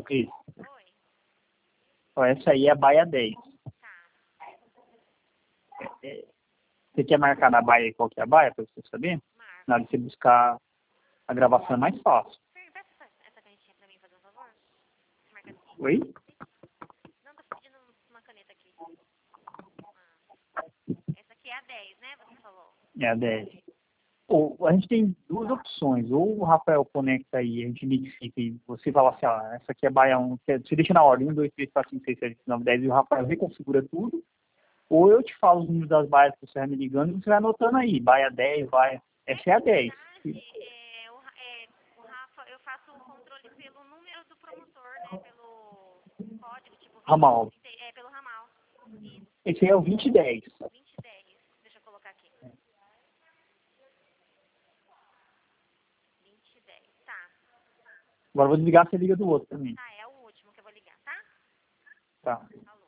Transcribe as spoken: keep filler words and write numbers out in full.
Isso. Oi. Ó, essa aí é a baia dez. Tá. É, você quer marcar na baia qual que é a baia, pra você saber? Marco. Na hora de você buscar a gravação é mais fácil. Fer, peça essa, essa canetinha pra mim, fazer um favor? Marca aqui. Oi? Não, tô pedindo uma caneta aqui. Ah. Essa aqui é a dez, né? Você falou. É a dez. Ou, a gente tem duas opções. Ou o Rafael conecta aí, a gente identifica e você fala assim, ah, essa aqui é baia um, que é- você deixa na ordem um, dois, três, quatro, cinco, seis, sete, oito, nove, dez e o Rafael reconfigura tudo. Ou eu te falo os números das baias que você vai me ligando e você vai anotando aí. Baia dez, baia... Essa é a dez. verdade, é, o, Ra- é, o Rafa, eu faço o controle pelo número do promotor, né? Pelo código, tipo Ramal. vinte, trinta, é pelo ramal. Isso, Esse aí é o vinte e dez. vinte e dez. Deixa eu colocar aqui. vinte e dez, tá. Agora eu vou desligar, você liga do outro também. Tá, é o último que eu vou ligar, tá? Tá. Falou.